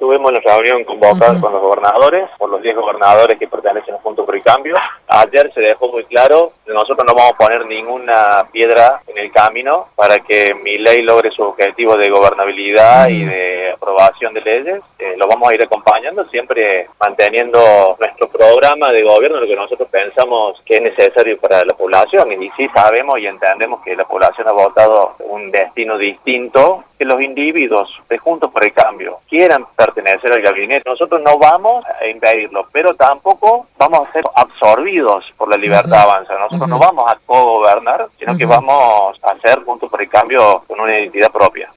tuvimos la reunión convocada con los gobernadores, por los 10 gobernadores que pertenecen a Juntos por el Cambio. Ayer se dejó muy claro que nosotros no vamos a poner ninguna piedra en el camino para que Milei logre su objetivo de gobernabilidad y de aprobación de leyes. Lo vamos a ir acompañando, siempre manteniendo nuestro programa de gobierno, lo que nosotros pensamos que es necesario para la población. Y sí sabemos y entendemos que la población ha votado un destino distinto, que los individuos de Juntos por el Cambio quieran pertenecer al gabinete. Nosotros no vamos a impedirlo, pero tampoco vamos a ser absorbidos por la Libertad Avanza. Nosotros no vamos a co-gobernar, sino que vamos a hacer Juntos por el Cambio con una identidad propia.